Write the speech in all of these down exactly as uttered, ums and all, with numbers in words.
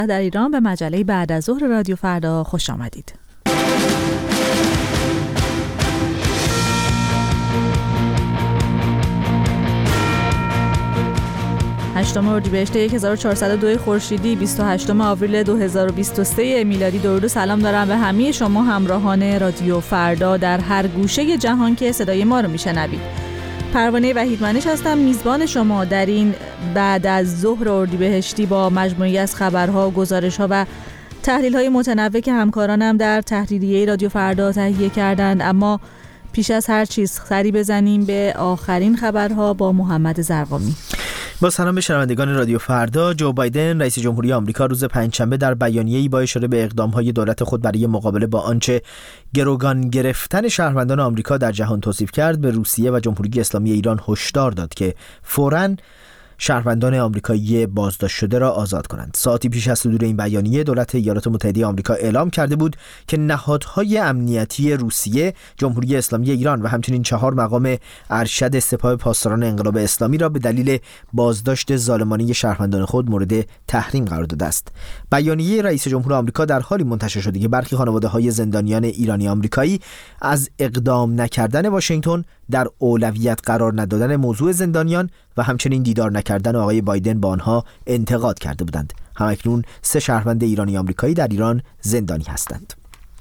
در ایران به مجله بعد از ظهر رادیو فردا خوش آمدید. هشتم اردیبهشت هزار و چهارصد و دو خورشیدی، بیست و هشتم آوریل دو هزار و بیست و سه میلادی. درود و سلام دارم به همه شما همراهان رادیو فردا در هر گوشه جهان که صدای ما رو میشنوید. پروانه وحیدمنش هستم، میزبان شما در این بعد از ظهر اردیبهشتی با مجموعی از خبرها، گزارش‌ها و تحلیل‌های متنوع که همکارانم در تحریریه رادیو فردا تهیه کردند. اما پیش از هر چیز سری بزنیم به آخرین خبرها با محمد زرقامی. با سلام به شنوندگان رادیو فردا. جو بایدن رئیس جمهوری آمریکا روز پنجشنبه در بیانیه‌ای با اشاره به اقدام‌های دولت خود برای مقابله با آنچه گروگان گرفتن شهروندان آمریکا در جهان توصیف کرد، به روسیه و جمهوری اسلامی ایران هشدار داد که فوراً شهروندان آمریکایی بازداشت شده را آزاد کنند. ساعتی پیش از صدور این بیانیه، دولت ایالات متحده آمریکا اعلام کرده بود که نهادهای امنیتی روسیه، جمهوری اسلامی ایران و همچنین چهار مقام ارشد سپاه پاسداران انقلاب اسلامی را به دلیل بازداشت ظالمانه شهروندان خود مورد تحریم قرار داده است. بیانیه رئیس جمهور آمریکا در حالی منتشر شده که برخی خانواده‌های زندانیان ایرانی آمریکایی از اقدام نکردن واشنگتن در اولویت قرار ندادن موضوع زندانیان و همچنین دیدار نکردن آقای بایدن با آنها انتقاد کرده بودند. همکنون سه شهروند ایرانی آمریکایی در ایران زندانی هستند.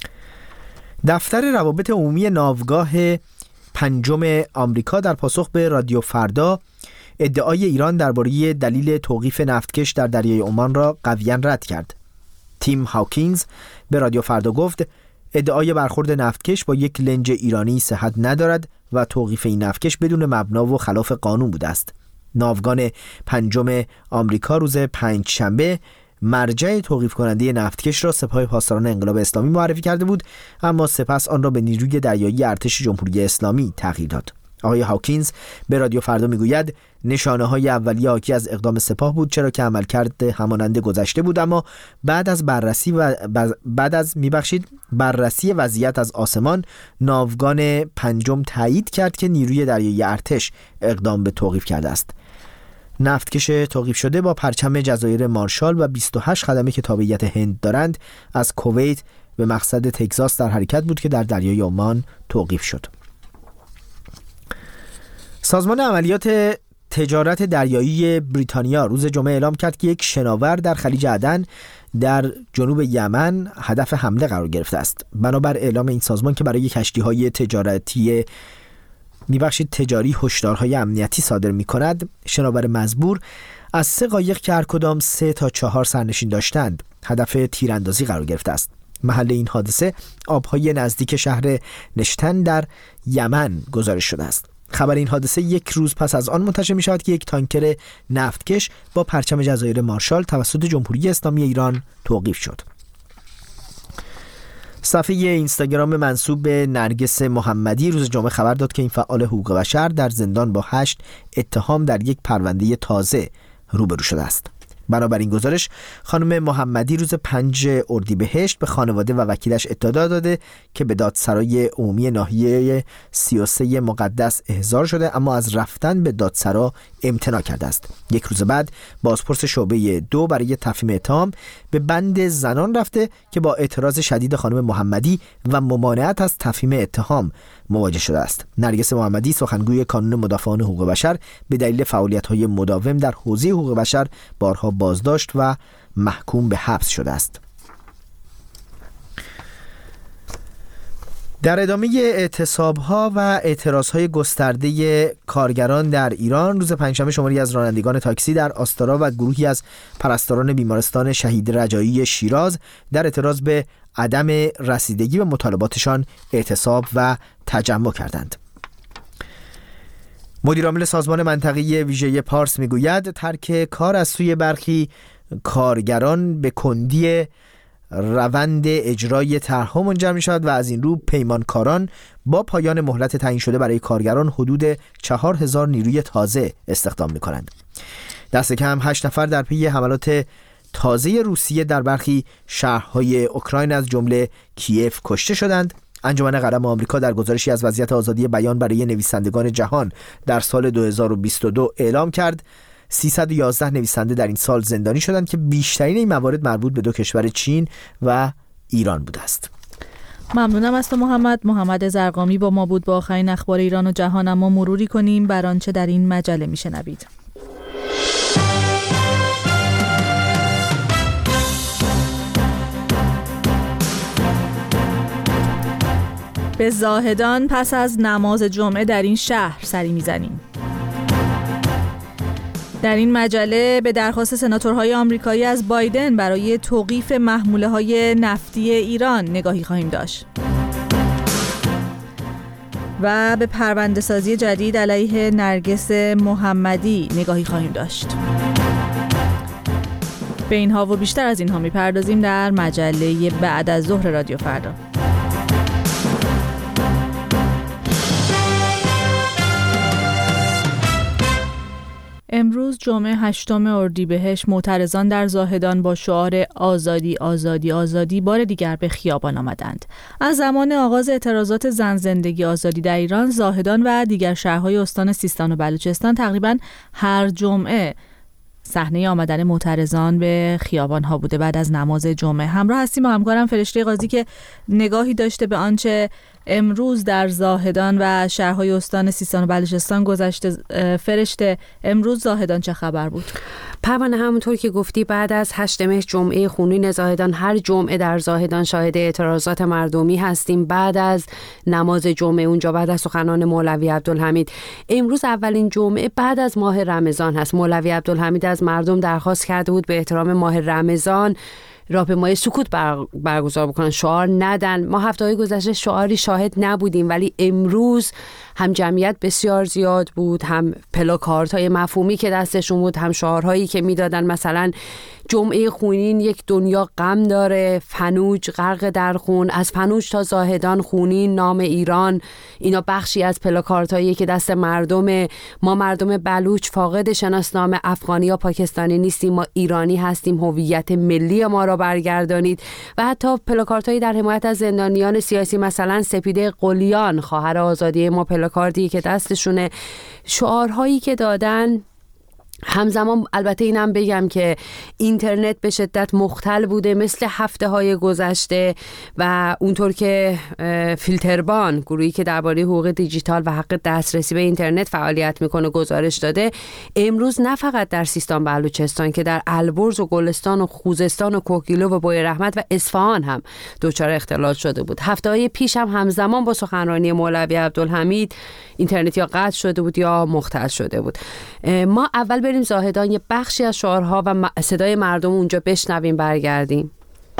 دفتر روابط عمومی ناوگاه پنجم آمریکا در پاسخ به رادیو فردا ادعای ایران درباره دلیل توقیف نفتکش در دریای عمان را قویاً رد کرد. تیم هاکینز به رادیو فردا گفت ادعای برخورد نفتکش با یک لنج ایرانی صحت ندارد و توقیف این نفتکش بدون مبنا و خلاف قانون بوده است. ناوگان پنجم آمریکا روز پنجشنبه مرجع توقیف کننده نفتکش را سپاه پاسداران انقلاب اسلامی معرفی کرده بود، اما سپس آن را به نیروی دریایی ارتش جمهوری اسلامی تغییر داد. آقای هاکینز به رادیو فردا میگوید نشانه‌های اولیه حاکی از اقدام سپاه بود، چرا که عملکرد همانند گذشته بود، اما بعد از بررسی و بعد از میبخشید بررسی وضعیت از آسمان، ناوگان پنجم تایید کرد که نیروی دریایی ارتش اقدام به توقیف کرده است. نفتکش توقیف شده با پرچم جزایر مارشال و بیست و هشت خدمه که تابعیت هند دارند از کویت به مقصد تگزاس در حرکت بود که در دریای عمان توقیف شد. سازمان عملیات تجارت دریایی بریتانیا روز جمعه اعلام کرد که یک شناور در خلیج عدن در جنوب یمن هدف حمله قرار گرفته است. بنابر اعلام این سازمان که برای کشتی‌های تجارتی میبخشید تجاری هشدارهای امنیتی صادر می‌کند، شناور مزبور از سه قایق که هر کدام سه تا چهار سرنشین داشتند هدف تیراندازی قرار گرفته است. محل این حادثه آبهای نزدیک شهر نشتن در یمن گزارش شده است. خبر این حادثه یک روز پس از آن منتشر می شود که یک تانکر نفتکش با پرچم جزایر مارشال توسط جمهوری اسلامی ایران توقیف شد. صفحه اینستاگرام منسوب به نرگس محمدی روز جمعه خبر داد که این فعال حقوق بشر در زندان با هشت اتهام در یک پرونده تازه روبرو شده است. بنابراین گزارش، خانم محمدی روز پنج اردیبهشت به خانواده و وکیلش اطلاع داده که به دادسرای عمومی ناحیه سی و سه مقدس احضار شده، اما از رفتن به دادسرا امتناع کرده است. یک روز بعد بازپرس شعبه دو برای تفهیم اتهام به بند زنان رفته که با اعتراض شدید خانم محمدی و ممانعت از تفهیم اتهام مواجه شده است. نرگس محمدی، سخنگوی کانون مدافعان حقوق بشر، به دلیل فعالیت‌های مداوم در حوزه حقوق بشر بارها بازداشت و محکوم به حبس شده است. در ادامه اعتصاب‌ها و اعتراض‌های گسترده کارگران در ایران، روز پنجشنبه شماری از رانندگان تاکسی در آستارا و گروهی از پرستاران بیمارستان شهید رجایی شیراز در اعتراض به عدم رسیدگی به مطالباتشان اعتصاب و تجمع کردند. مدیرعامل سازمان منطقه‌ای ویژه پارس میگوید ترک کار از سوی برخی کارگران به کندی روند اجرای طرح‌ها منجر می‌شود و از این رو پیمانکاران با پایان مهلت تعیین شده برای کارگران حدود چهار هزار نیروی تازه استخدام می‌کنند. دست کم هشت نفر در پی حملات تازه روسیه در برخی شهرهای اوکراین از جمله کیف کشته شدند. انجمن قلم آمریکا در گزارشی از وضعیت آزادی بیان برای نویسندگان جهان در سال دو هزار و بیست و دو اعلام کرد سیصد و یازده نویسنده در این سال زندانی شدند که بیشترین این موارد مربوط به دو کشور چین و ایران بوده است. ممنونم از تو محمد. محمد زرقامی با ما بود با آخرین اخبار ایران و جهان. اما مروری کنیم بر آنچه در این مجله میشنوید. به زاهدان پس از نماز جمعه در این شهر سری میزنیم. در این مجله به درخواست سناتورهای آمریکایی از بایدن برای توقیف محموله‌های نفتی ایران نگاهی خواهیم داشت. و به پرونده‌سازی جدید علیه نرگس محمدی نگاهی خواهیم داشت. به اینها و بیشتر از اینها میپردازیم در مجله بعد از ظهر رادیو فردا. امروز جمعه هشتم اردیبهشت معترضان در زاهدان با شعار آزادی آزادی آزادی بار دیگر به خیابان آمدند. از زمان آغاز اعتراضات زن زندگی آزادی در ایران، زاهدان و دیگر شهرهای استان سیستان و بلوچستان تقریباً هر جمعه صحنه آمدن معترضان به خیابان ها بوده. بعد از نماز جمعه همراه هستیم با همکارم فرشته قاضی که نگاهی داشته به آنچه امروز در زاهدان و شهرهای استان سیستان و بلوچستان گذشته. فرشته، امروز زاهدان چه خبر بود؟ پروانه، همونطور که گفتی بعد از هشت مهر جمعه خونین زاهدان، هر جمعه در زاهدان شاهد اعتراضات مردمی هستیم. بعد از نماز جمعه اونجا، بعد از سخنان مولوی عبدالحمید، امروز اولین جمعه بعد از ماه رمضان هست. مولوی عبدالحمید از مردم درخواست کرده بود به احترام ماه رمضان راهپیمایی سکوت بر برگزار بکنن، شعار ندن. ما هفته‌های گذشته شعاری شاهد نبودیم، ولی امروز هم جمعیت بسیار زیاد بود، هم پلاکاردهای مفهومی که دستشون بود، هم شعارهایی که میدادن. مثلا جمعه خونین یک دنیا غم داره، فنوج غرق در خون، از فنوج تا زاهدان خونین نام ایران. اینا بخشی از پلاکاردهایی که دست مردم ما، مردم بلوچ فاقد شناسنامه افغانی یا پاکستانی نیستیم، ما ایرانی هستیم، هویت ملی ما را برگردانید. و حتی پلاکاردهایی در حمایت از زندانیان سیاسی، مثلا سپیده قلیان خواهر آزادی ما، پلاکاردی که دستشونه. شعارهایی که دادن. همزمان البته اینم بگم که اینترنت به شدت مختل بوده مثل هفته های گذشته و اونطور که فیلتربان، گروهی که درباره حقوق دیجیتال و حق دسترسی به اینترنت فعالیت میکنه، گزارش داده، امروز نه فقط در سیستان بلوچستان که در البرز و گلستان و خوزستان و کوهگیلو و بوی رحمت و اصفهان هم دچار اختلال شده بود. هفته های پیش هم همزمان با سخنرانی مولوی عبدالحمید اینترنت یا قطع شده بود یا مختل شده بود. ما اول بریم زاهدان، یه بخشی از شعارها و صدای مردم اونجا بشنویم، برگردیم.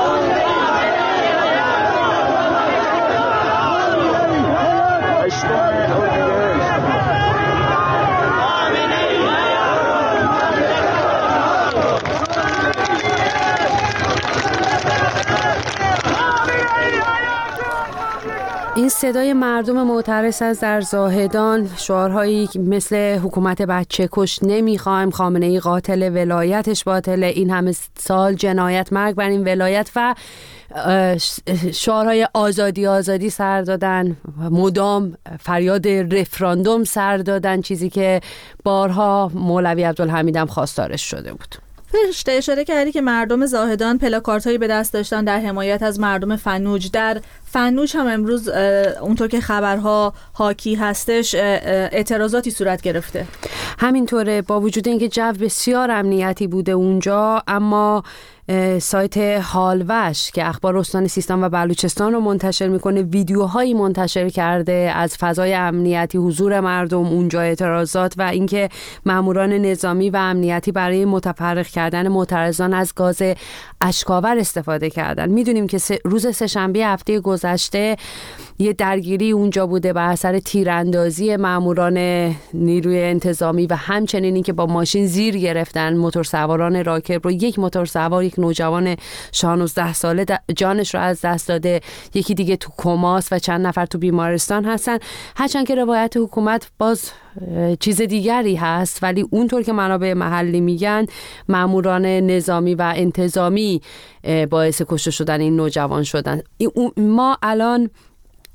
این صدای مردم معترض است در زاهدان. شعارهایی مثل حکومت بچه کش نمیخوایم، خامنه‌ای قاتل، ولایتش باطله، این همه سال جنایت، مرگ بر این ولایت و شعارهای آزادی آزادی سر دادن، مدام فریاد رفراندوم سر دادن، چیزی که بارها مولوی عبدالحمید هم خواستارش شده بود. فرشته، اشاره کردی که مردم زاهدان پلاکاردهایی به دست داشتن در حمایت از مردم فنوج. در فنوج هم امروز اونطور که خبرها حاکی هستش اعتراضاتی صورت گرفته. همینطوره، با وجود اینکه جو بسیار امنیتی بوده اونجا، اما سایت حالوش که اخبار استان سیستان و بلوچستان رو منتشر میکنه ویدیوهایی منتشر کرده از فضای امنیتی، حضور مردم اونجا، اعتراضات و اینکه ماموران نظامی و امنیتی برای متفرق کردن معترضان از گاز اشک‌آور استفاده کردن. میدونیم که روز سه‌شنبه هفته گذشته یه درگیری اونجا بوده بر اثر تیراندازی ماموران نیروی انتظامی و همچنین اینکه با ماشین زیر گرفتن موتورسواران راکب رو. یک موتورسوار، یک نوجوان شانزده ساله جانش رو از دست داده، یکی دیگه تو کماست و چند نفر تو بیمارستان هستن. هرچند که روایت حکومت باز چیز دیگری هست، ولی اونطور که منابع محلی میگن ماموران نظامی و انتظامی باعث کشته شدن این نوجوان شدن. ما الان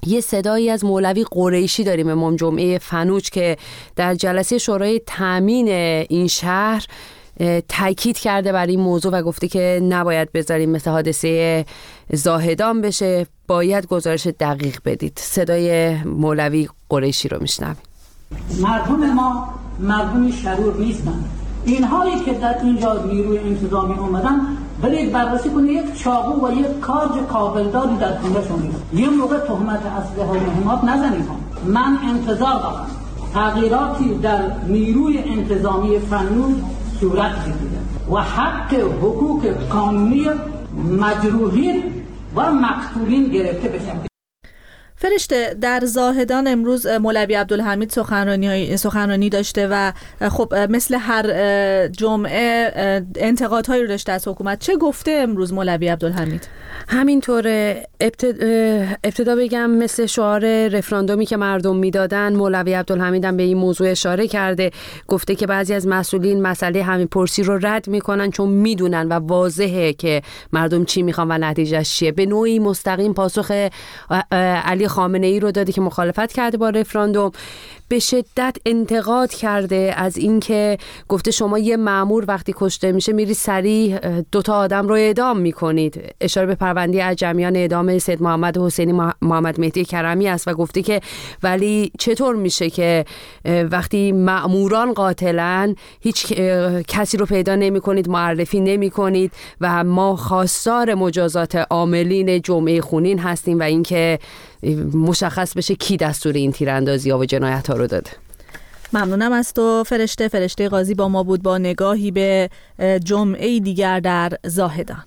یه صدایی از مولوی قریشی داریم، امام جمعه فنوج، که در جلسه شورای تامین این شهر تاکید کرده بر این موضوع و گفته که نباید بذاریم مثل حادثه زاهدان بشه، باید گزارش دقیق بدید. صدای مولوی قریشی رو میشنویم. مردم ما مردم شرور نیستن. اینهایی که در اینجا نیروی انتظامی اومدن، برید بررسی کنید، یک چاقو و یک کارج کابلداری در خونه‌شون نیست. یه موقع تهمت اسلحه و مهمات نزنید. من انتظار دارم تغییراتی در نیروی انتظامی فنوج صورت بگیره و حق حقوق قانونی مجروحین و مقتولین گرفته بشه. فرشته، در زاهدان امروز مولوی عبدالحمید سخنرانی سخنرانی داشته و خب مثل هر جمعه انتقادهایی رو داشته از حکومت. چه گفته امروز مولوی عبدالحمید؟ همینطور ابتدا بگم مثل شعار رفراندومی که مردم میدادن، مولوی عبدالحمید هم به این موضوع اشاره کرده، گفته که بعضی از مسئولین مسئله همین پرسی رو رد میکنن چون میدونن و واضحه که مردم چی میخوان و نتیجهش چیه. به نوعی مستقیم پاسخ علی خامنه ای رو داده که مخالفت کرده با رفراندوم. به شدت انتقاد کرده از اینکه گفته شما یه مأمور وقتی کشته میشه میری سریع دوتا آدم رو اعدام میکنید. اشاره به پرونده اعجمیان اعدام سید محمد حسینی محمد مهدی کرمی است و گفته که ولی چطور میشه که وقتی مأموران قاتلن هیچ کسی رو پیدا نمیکنید، معرفی نمیکنید و ما خواستار مجازات عاملین جمعه خونین هستیم و اینکه مشخص بشه کی دستور این تیراندازی‌ها و جنایت‌ها رو داده. ممنونم از تو فرشته. فرشته قاضی با ما بود با نگاهی به جمعه دیگر در زاهدان.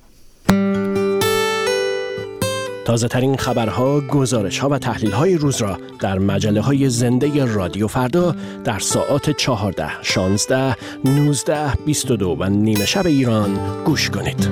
تازه ترین خبرها، گزارش‌ها و تحلیل‌های روز را در مجله‌های زنده رادیو فردا در ساعات چهارده، شانزده، نوزده، بیست و دو و نیمه شب ایران گوش کنید.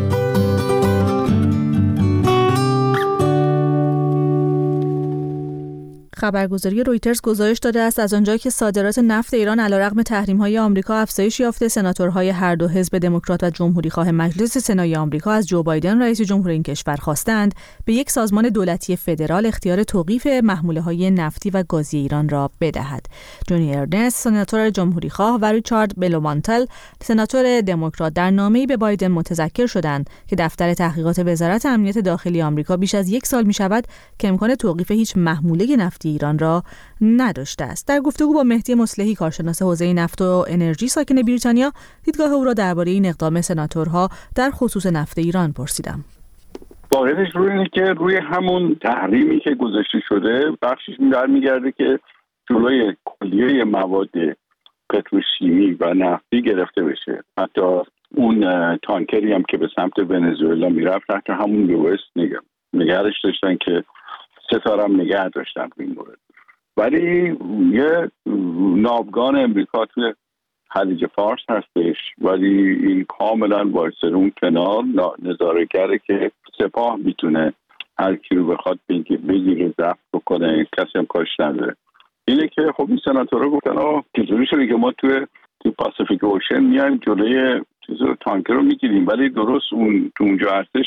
خبرگزاری رویترز گزارش داده است از آنجایی که صادرات نفت ایران علیرغم تحریم‌های آمریکا افزایش یافته، سناتورهای هر دو حزب دموکرات و جمهوری‌خواه مجلس سنای آمریکا از جو بایدن رئیس جمهور این کشور خواستند به یک سازمان دولتی فدرال اختیار توقیف محموله‌های نفتی و گازی ایران را بدهد. جونی ارنست، سناتور جمهوری‌خواه، و ریچارد بلومانتل، سناتور دموکرات، در نامه‌ای به بایدن متذکر شدند که دفتر تحقیقات وزارت امنیت داخلی آمریکا بیش از یک سال می‌شود که امکان توقیف هیچ محموله نفتی ایران را نداشته است. در گفتگو با مهدی مصلحی، کارشناس حوزه نفت و انرژی ساکن بریتانیا، دیدگاه او را درباره این اقدام سناتورها در خصوص نفت ایران پرسیدم. واقعیتش روی اینه که روی همون تحریمی که گذاشته شده بخشش برمیگرده که جلوی کلیه مواد پتروشیمی و نفتی گرفته بشه. حتی اون تانکری هم که به سمت ونزوئلا میرفت تحت همون لوئیس نگهش داشتن که ستارم نگه داشتن این مورد. ولی یه ناوگان امریکا توی خلیج فارس هستش، ولی این کاملا وایسر اون کنار نظاره‌گره که سپاه میتونه هر کی رو بخواد بگیره ضبط بکنه، کسی هم کارش نداره. اینه که خب این سناتورها گفتن آه چطوری شده که ما توی توی پاسیفیک اوشن میایم جلوی چیز رو تانکر رو میگیریم ولی درست اون تو اونجا هستش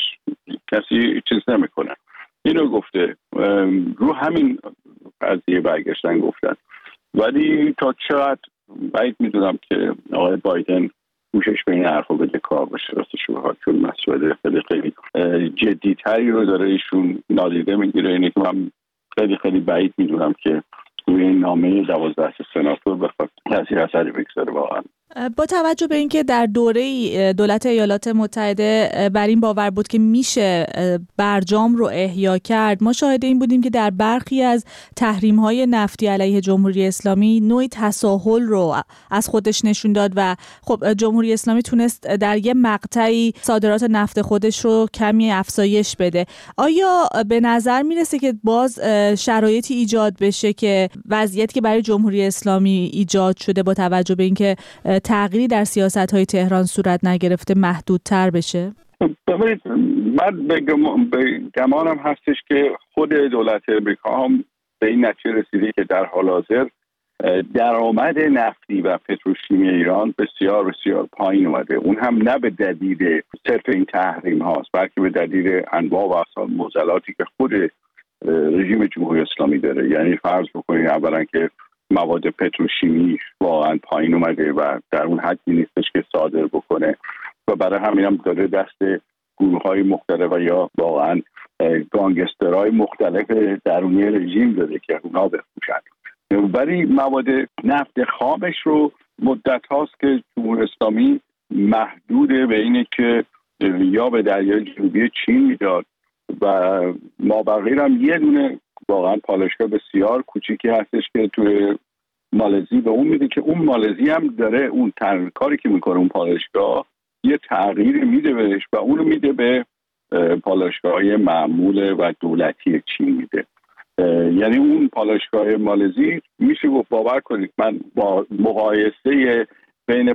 کسی چیز نمیکنه. اینو گفته رو همین قضیه برگشتن گفتن. ولی تا چقدر باید میدونم که آقای بایدن گوشش به این حرفا بده کار باشه راستش بخواد، چون مسئله خیلی خیلی جدیتری رو داره ایشون نادیده میگیره. اینه که من خیلی خیلی بعید میدونم که روی این نامه دوازده سناتور بخواد کسی اثری بگذاره. واقعا با توجه به اینکه در دوره دولت ایالات متحده بر این باور بود که میشه برجام رو احیا کرد، ما شاهد این بودیم که در برخی از تحریم‌های نفتی علیه جمهوری اسلامی نوعی تساهل رو از خودش نشون داد و خب جمهوری اسلامی تونست در یه مقطعی صادرات نفت خودش رو کمی افزایش بده. آیا به نظر میرسه که باز شرایطی ایجاد بشه که وضعیتی که برای جمهوری اسلامی ایجاد شده با توجه به اینکه تغییری در سیاست‌های تهران صورت نگرفته محدودتر بشه؟ ببینید من به گمانم هستش که خود دولت امریکا هم به این نتیجه رسیده که در حال حاضر درآمد نفتی و پتروشیمی ایران بسیار بسیار پایین اومده. اون هم نه به دلیل صرف این تحریم هاست بلکه به دلیل انواع و اقسام معضلاتی که خود رژیم جمهوری اسلامی داره. یعنی فرض بکنید اولا که مواد پتروشیمی واقعا پایین اومده و در اون حدی نیستش که صادر بکنه و برای همین هم داره دست گروه‌های مختلف و یا واقعا گانگسترهای مختلف درونی رژیم داده که اونا بفروشن. ولی مواد نفت خامش رو مدت هاست که جمهوری اسلامی محدوده به اینه که یا به دریای جنوبی چین میداد و مابقی هم یه دونه واقعا پالایشگاه بسیار کوچیکی هستش که توی مالزی به اون میده که اون مالزی هم داره اون کاری که میکنه اون پالایشگاه یه تغییر میده بهش و اونو میده به پالایشگاه‌های معمول و دولتی چین میده. یعنی اون پالایشگاه مالزی میشه گفت باور کنید من با مقایسه بین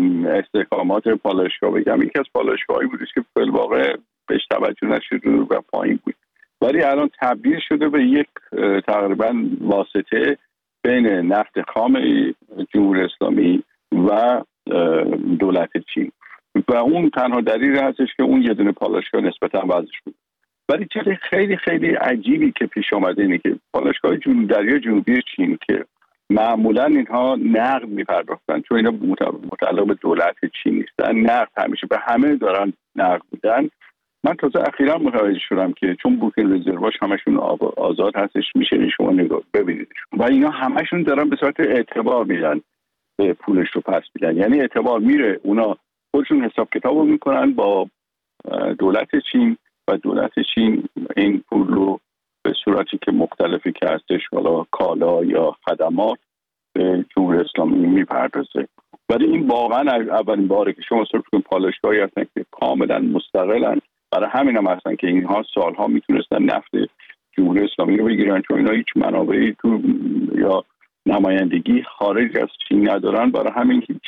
استحکامات پالایشگاه بگم یکی از پالایشگاهایی بودش که فی الواقع بهش توجه نشده و پایین بود، ولی الان تبدیل شده به یک تقریبا واسطه بین نفت خام جمهوری اسلامی و دولت چین و اون تنها دلیل هستش که اون یه دونه پالایشگاه نسبتا وضعش بود. ولی چیز خیلی خیلی عجیبی که پیش آمده اینه که پالایشگاه جنوب دریای جنوبی چین که معمولا اینها نقد میپرداختن چون اینا متعلق به دولت چین نیستن، نقد همیشه به همه دارن نقد میدن. من تازه اخیرا متوجه شدم که چون بوکینگ رزرواش همشون آزاد هستش میشه شما نگاه ببینید و اینا همشون دارن به صورت اعتبار میدن پولش رو پس میدن. یعنی اعتبار میره اونا خودشون حساب کتابو میکنن با دولت چین و دولت چین این پول رو به صورتی که مختلفی که هستش حالا کالا یا خدمات به جمهوری اسلامی میپردازه. ولی این واقعا اولین باره که شما صرف کنید پالایشگاهی هستن که کاملا مستقلن. برای همین هم هستن که اینها سالها میتونستن نفت جمهوری اسلامی رو بگیرن چون اینا هیچ منابعی تو یا نمایندگی خارج از چین ندارن، برای همین هیچ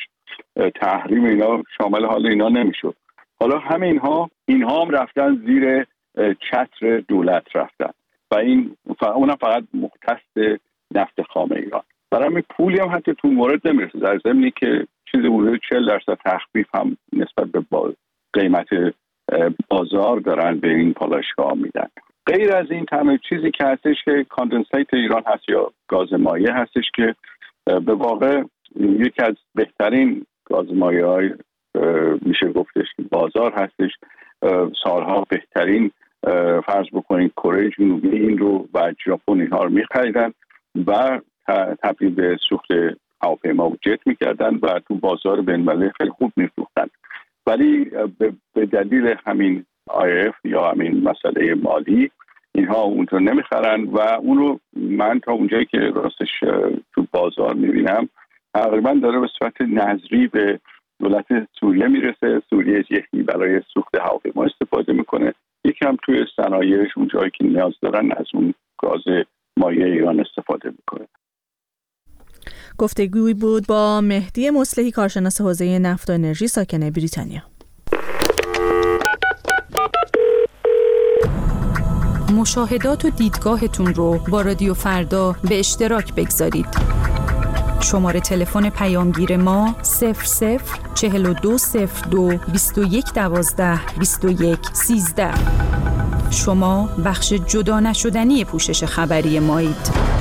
تحریم اینا شامل حال اینا نمیشد. حالا همه اینها اینها هم رفتن زیر چتر دولت رفتن و این اونم فقط مختص نفت خام ایران. برای همین پولی هم حتی تو مورد نمیرسه، در ضمنی که چیزی حدود چهل درصد تخفیف هم نسبت به قیمت بازار دارن به این پالایشگاه میدن. غیر از این تمام چیزی که هستش که کاندنسیت ایران هست یا گاز مایع هستش که به واقع یکی از بهترین گاز مایع های میشه گفتش که بازار هستش. سالها بهترین فرض بکنید کره جنوبی این رو و ژاپن اینها رو میخریدن و تبدیل به سوخت هواپیما و جت میکردن و تو بازار بین‌المللی خیلی خوب میفروختن. ولی به دلیل همین آی اف یا همین مسئله مالی اینها اونطور نمیخرن و اون رو من تا اونجایی که راستش تو بازار میبینم تقریبا داره به صورت نظری به دولت سوریه میرسه. سوریه یکی برای سوخت هواپیما استفاده میکنه، یکی هم توی صنایعش اون جایی که نیاز دارن از اون گاز مایع ایران استفاده میکنه. گفتگویی بود با مهدی مصلحی، کارشناس حوزه نفت و انرژی ساکن بریتانیا. مشاهدات و دیدگاهتون رو با رادیو فردا به اشتراک بگذارید. شماره تلفن پیامگیر ما صفر صفر چهل و دو صفر دو بیست و یک دوازده بیست و یک سیزده. شما بخش جدا نشدنی پوشش خبری مایید.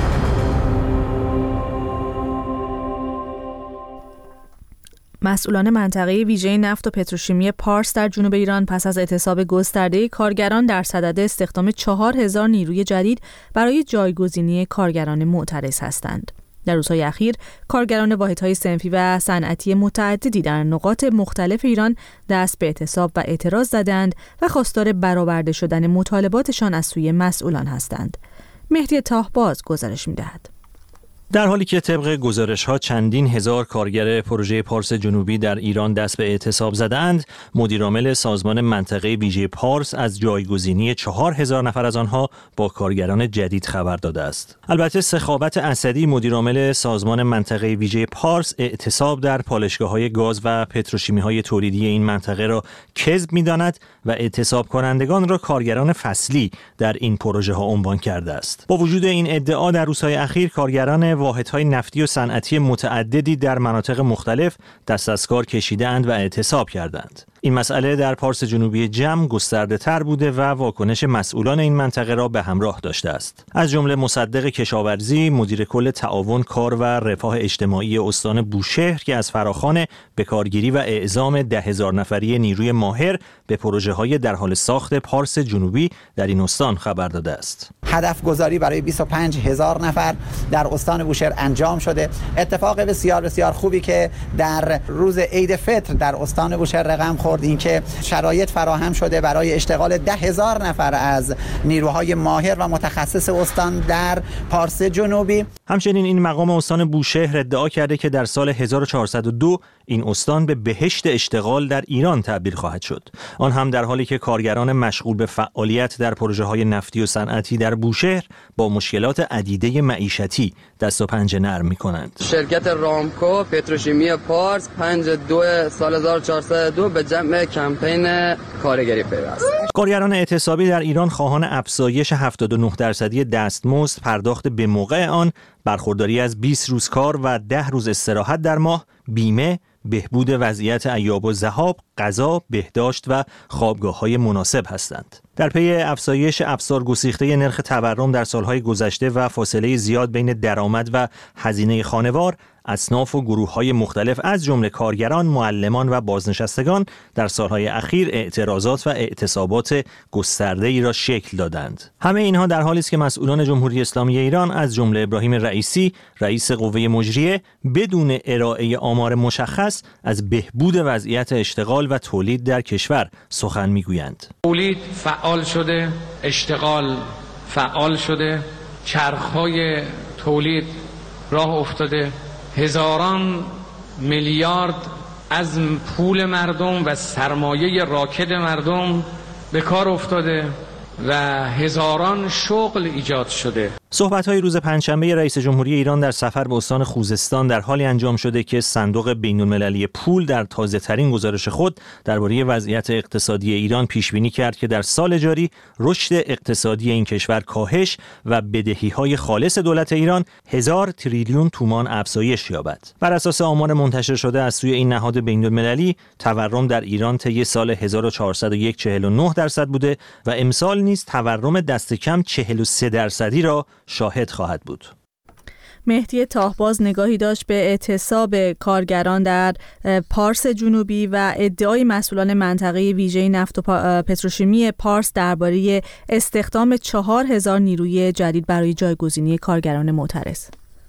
مسئولان منطقه ویژه نفت و پتروشیمی پارس در جنوب ایران پس از اعتصاب گسترده کارگران در صدد استخدام چهار هزار نیروی جدید برای جایگزینی کارگران معترض هستند. در روزهای اخیر کارگران واحدهای صنفی و صنعتی متعددی در نقاط مختلف ایران دست به اعتصاب و اعتراض زدند و خواستار برآورده شدن مطالباتشان از سوی مسئولان هستند. مهدی تاهباز گزارش می‌دهد. در حالی که طبق گزارش‌ها چندین هزار کارگر پروژه پارس جنوبی در ایران دست به اعتصاب زدند، مدیرعامل سازمان منطقه ویژه پارس از جایگزینی چهار هزار نفر از آنها با کارگران جدید خبر داده است. البته سخاوت اسدی، مدیرعامل سازمان منطقه ویژه پارس، اعتصاب در پالایشگاه‌های گاز و پتروشیمی‌های تولیدی این منطقه را کذب می‌داند و اعتصاب کنندگان را کارگران فصلی در این پروژه‌ها عنوان کرده است. با وجود این ادعا در روزهای اخیر کارگران واحدهای نفتی و صنعتی متعددی در مناطق مختلف دست از کار کشیدند و اعتصاب کردند. این مسئله در پارس جنوبی جم گسترده تر بوده و واکنش مسئولان این منطقه را به همراه داشته است. از جمله مصدق کشاورزی، مدیر کل تعاون کار و رفاه اجتماعی استان بوشهر که از فراخوان بکارگیری و اعزام ده هزار نفری نیروی ماهر به پروژه‌های در حال ساخت پارس جنوبی در این استان خبر داده است. هدف گذاری برای بیست و پنج هزار نفر در استان بوشهر انجام شده. اتفاق بسیار بسیار خوبی که در روز عید فطر در استان بوشهر رقم خورد این که شرایط فراهم شده برای اشتغال ده هزار نفر از نیروهای ماهر و متخصص استان در پارس جنوبی. همچنین این مقام استان بوشهر ادعا کرده که در سال هزار و چهارصد و دو این استان به بهشت اشتغال در ایران تبدیل خواهد شد. آن هم در حالی که کارگران مشغول به فعالیت در پروژه‌های نفتی و صنعتی در بوشهر با مشکلات عدیده معیشتی دست و پنجه نرم می‌کنند. شرکت رامکو پتروشیمی پارس پنج دو سال هزار و چهارصد و دو به جمع کمپین کارگری پیوست. کارگران اعتصابی در ایران خواهان افزایش هفتاد و نه درصدی دستمزد، پرداخت به موقع آن، برخورداری از بیست روز کار و ده روز استراحت در ماه، بیمه، بهبود وضعیت ایاب و ذهاب، غذا، بهداشت و خوابگاه‌های مناسب هستند. در پی افزایش افسار گسیخته نرخ تورم در سالهای گذشته و فاصله زیاد بین درآمد و هزینه خانوار، اصناف و گروه‌های مختلف از جمله کارگران، معلمان و بازنشستگان در سالهای اخیر اعتراضات و اعتصابات گسترده‌ای را شکل دادند. همه اینها در حالی است که مسئولان جمهوری اسلامی ایران از جمله ابراهیم رئیسی، رئیس قوه مجریه، بدون ارائه آمار مشخص از بهبود وضعیت اشتغال و تولید در کشور سخن میگویند. تولید فعال شده، اشتغال فعال شده، چرخ‌های تولید راه افتاده، هزاران میلیارد از پول مردم و سرمایه راکد مردم به کار افتاده و هزاران شغل ایجاد شده. صحبت‌های روز پنجشنبه رئیس جمهوری ایران در سفر به استان خوزستان در حالی انجام شده که صندوق بین‌المللی پول در تازه‌ترین گزارش خود درباره وضعیت اقتصادی ایران پیش‌بینی کرد که در سال جاری رشد اقتصادی این کشور کاهش و بدهی‌های خالص دولت ایران هزار تریلیون تومان افزایش یابد. بر اساس آمار منتشر شده از سوی این نهاد بین‌المللی، تورم در ایران طی سال هزار و چهارصد و یک چهل و نه درصد بوده و امسال نیز تورم دست کم چهل و سه درصدی را شاهد خواهد بود. مهدی تاهباز نگاهی داشت به اعتصاب کارگران در پارس جنوبی و ادعای مسئولان منطقه ویژه نفت و پتروشیمی پارس درباره استخدام چهار هزار نیروی جدید برای جایگزینی کارگران معترض.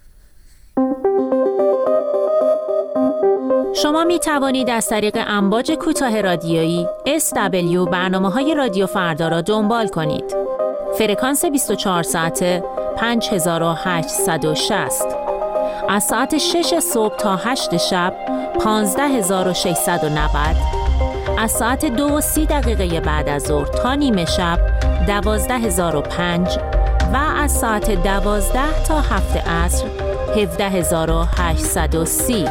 شما می توانید از طریق امواج کوتاه رادیویی اس دبلیو برنامه‌های رادیو فردا را دنبال کنید. فرکانس بیست و چهار ساعته پنج هزار و هشتصد و شصت، از ساعت شش صبح تا هشت شب پانزده هزار و ششصد و نود، از ساعت دو و سی دقیقه بعد از ظهر تا نیمه شب دوازده هزار و پنج و از ساعت دوازده تا هفت عصر هفده هزار و هشتصد و سی.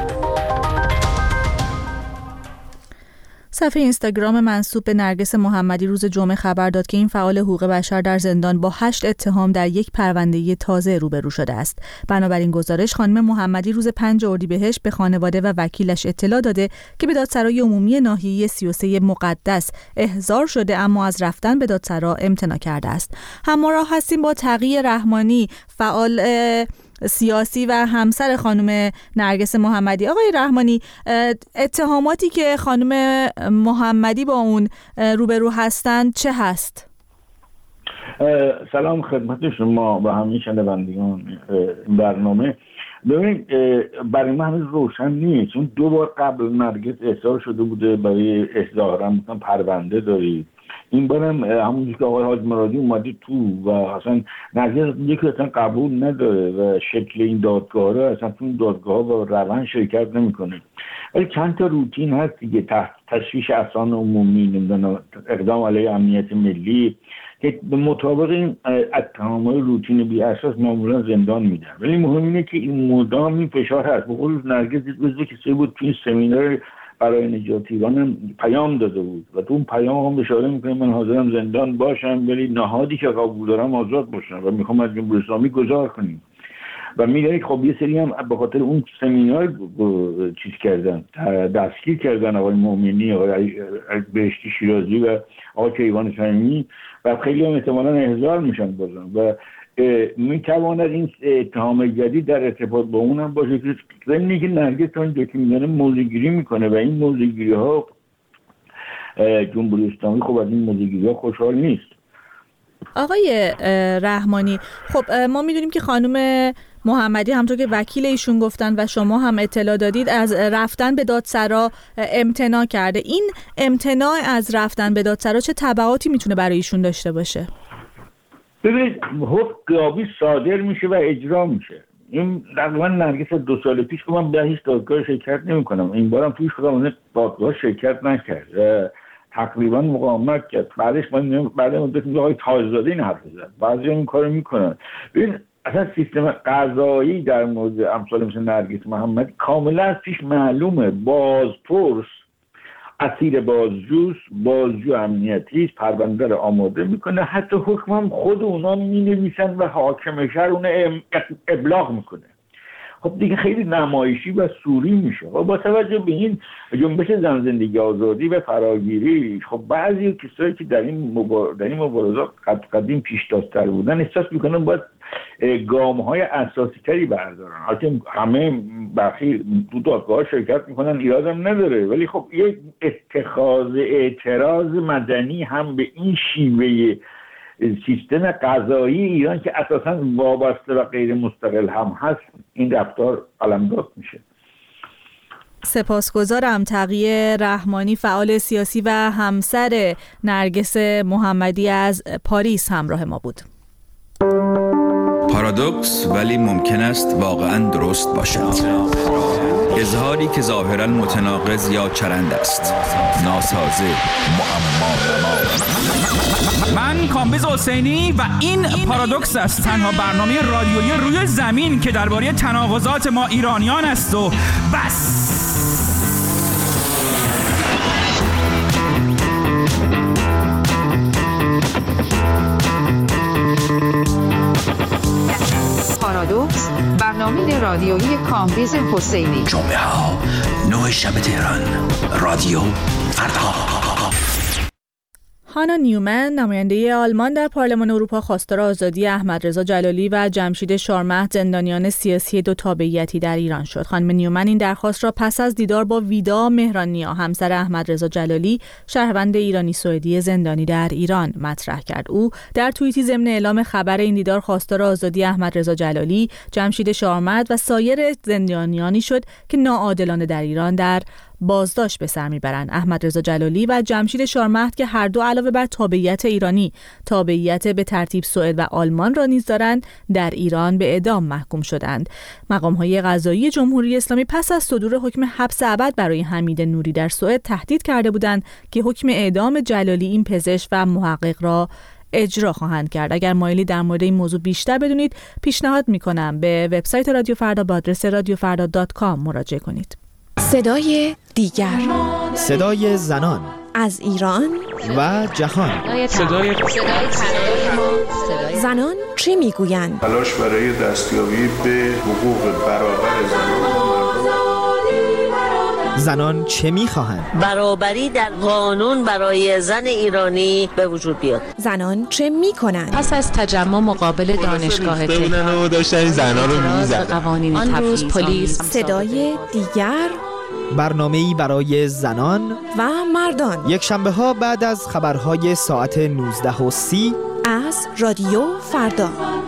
صفحه اینستاگرام منسوب به نرگس محمدی روز جمعه خبر داد که این فعال حقوق بشر در زندان با هشت اتهام در یک پرونده تازه روبرو شده است. بنابراین گزارش خانم محمدی روز پنج اردیبهشت به خانواده و وکیلش اطلاع داده که به دادسرای عمومی ناحیه سی و سه مقدس احضار شده اما از رفتن به دادسرا امتناع کرده است. همراه هستیم با تقی رحمانی، فعال سیاسی و همسر خانم نرگس محمدی. آقای رحمانی، اتهاماتی که خانم محمدی با اون روبرو هستند چه هست؟ سلام خدمت شما و همه شنوندگان برنامه. ببینید برای من هنوز روشن نیست، چون دو بار قبل نرگس احضار شده بوده برای احضارم مثلا پرونده دارید. این بارم همونجور که آقای حاج مرادی اومدی تو و اصلا نرگس یکی اصلا قبول نداره و شکل این دادگاه را اصلا تو این دادگاه و روند شرکت نمیکنه. ولی چند تا روتین هست دیگه، تشویش اسرار عمومی، نمیدونم اقدام علیه امنیت ملی که به مطابق این اتهامات روتین بی اساس معمولا زندان میدن. ولی مهم اینه که این مدام این فشار هست. به قول نرگس روزی که سه بود تو این سمینار برای نجات ایران هم پیام داده بود و تو اون پیام هم اشاره میکنه من حاضرم زندان باشم ولی نهادی که قبول دارم آزاد باشم و میخوام از جمهوری اسلامی گذار کنیم. و میدونید خب یه سری هم به خاطر اون سمینار چیز کردن، دستگیر کردن آقای مومنی، آقای بهشتی شیرازی و آقای کیوان صمیمی و خیلی هم احتمالاً احضار میشن بازم و میتواند این اتهام جدید در ارتباط با اونم باشه که ضمنی که نرگس تا اینجا که میدانه موضوعگیری میکنه و این موضوعگیری ها جمهوری اسلامی خب از این موضوعگیری ها خوشحال نیست. آقای رحمانی، خب ما میدونیم که خانم محمدی همونطور که وکیل ایشون گفتن و شما هم اطلاع دادید از رفتن به دادسرا امتناع کرده. این امتناع از رفتن به دادسرا چه تبعاتی میتونه برای ایشون داشته باشه؟ ببینید حکم غیابی صادر میشه و اجرا میشه. این تقریبا نرگس دو سال پیش که من به هیچ دادگاه شرکت نمیکنم، این بارم توش خودم دادگاه شرکت نکرد، تقریبا مقاومت کرد. بعدش من بعد مدت میگه آقای تاج‌زاده این حرف زد، بعضی این کارو میکنن. ببین اصلا سیستم قضایی در مورد امثال مثل نرگس محمدی کاملا از پیش معلومه. بازپرس اسیر بازجوست، بازجو امنیتی است، پرونده رو آماده میکنه، حتی حکم هم خود اونا مینویسن و حاکم شهر اون ابلاغ میکنه. خب دیگه خیلی نمایشی و سوری میشه. خب با توجه به این جنبش زن زندگی آزادی و فراگیری، خب بعضی کسایی که در این مبار... در این مبارزات قد قدیم پیشتازتر بودن احساس میکنن باید گام‌های اساسی تری بردارن. البته همه بخیر تو دادگاه شرکت میکنن، ایراد هم نداره، ولی خب یک اتخاذ اعتراض مدنی هم به این شیوه سیستم قضایی ایران که اساساً وابسته و غیر مستقل هم هست، این رفتار علمداد میشه. سپاسگزارم. تقی رحمانی، فعال سیاسی و همسر نرگس محمدی از پاریس همراه ما بود. پارادوکس ولی ممکن است واقعاً درست باشد. اظهاری که ظاهراً متناقض یا چرند است، ناسازه، معما. من کامبیز حسینی و این پارادوکس است، تنها برنامه رادیویی روی زمین که درباره تناقضات ما ایرانیان است و بس. پارادوکس، برنامه رادیویی کامبیز حسینی. جمعه ها نه شب تهران، رادیو فردا. هانا نیومن، نماینده آلمان در پارلمان اروپا، خواستار آزادی احمد رضا جلالی و جمشید شارمهد، زندانیان سیاسی دو تابعیتی در ایران شد. خانم نیومن این درخواست را پس از دیدار با ویدا مهرانیا، همسر احمد رضا جلالی، شهروند ایرانی سوئدی زندانی در ایران، مطرح کرد. او در توییتی ضمن اعلام خبر این دیدار خواستار آزادی احمد رضا جلالی، جمشید شارمهد و سایر زندانیانی شد که ناعادلانه در ایران در بازداشت به سر میبرند. احمد رضا جلالی و جمشید شارمهد که هر دو علاوه بر تابعیت ایرانی، تابعیت به ترتیب سوئد و آلمان را نیز دارند، در ایران به اعدام محکوم شدند. مقام‌های قضایی جمهوری اسلامی پس از صدور حکم حبس ابد برای حمید نوری در سوئد تهدید کرده بودند که حکم اعدام جلالی، این پزشک و محقق را اجرا خواهند کرد. اگر مایلی در مورد این موضوع بیشتر بدونید، پیشنهاد میکنم به وبسایت رادیو فردا با آدرس رادیو فردا دات کام مراجعه کنید. صدای دیگر، صدای زنان از ایران و جهان. صدای زنان چه میگویند؟ تلاش برای دستیابی به حقوق برابر زنان. زنان چه میخواهند؟ برابری در قانون برای زن ایرانی به وجود بیاد. زنان چه میکنند؟ پس از تجمع مقابل دانشگاه تهران و داشتن زنان رو میزدن. آن روز پلیس. صدای دیگر، برنامه‌ای برای زنان و مردان، یک شنبه ها بعد از خبرهای ساعت نوزده و سی از رادیو فردا.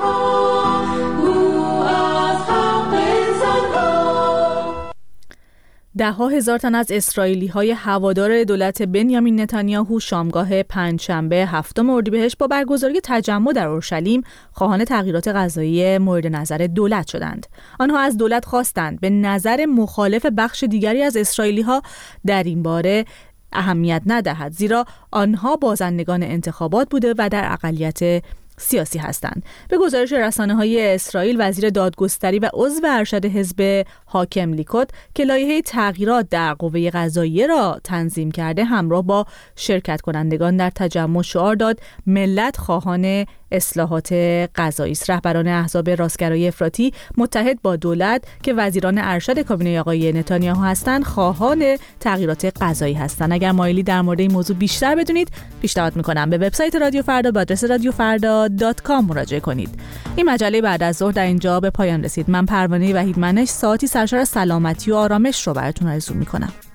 ده ها هزار تن از اسرائیلی های هوادار دولت بنیامین نتانیاهو شامگاه پنجشنبه هفتم اردیبهشت با برگزاری تجمع در اورشلیم خواهان تغییرات قضایی مورد نظر دولت شدند. آنها از دولت خواستند به نظر مخالف بخش دیگری از اسرائیلی ها در این باره اهمیت ندهد، زیرا آنها بازندگان انتخابات بوده و در اقلیت سیاسی هستند. به گزارش رسانه‌های اسرائیل، وزیر دادگستری و عضو ارشد حزب حاکم لیکود که لایحه تغییرات در قوه قضاییه را تنظیم کرده، همراه با شرکت کنندگان در تجمع شعار داد ملت خواهان اصلاحات قضایی است. رهبران احزاب راستگرای افراطی متحد با دولت که وزیران ارشد کابینه آقای نتانیاهو هستند خواهان تغییرات قضایی هستند. اگر مایلی در مورد این موضوع بیشتر بدونید پیشنهاد میکنم به وبسایت رادیو فردا با آدرس رادیو فردا دات کام مراجعه کنید. این مجله بعد از ظهر در اینجا به پایان رسید. من پروانه وحیدمنش ساعتی سرشار از سلامتی و آرامش رو براتون آرزو میکنم.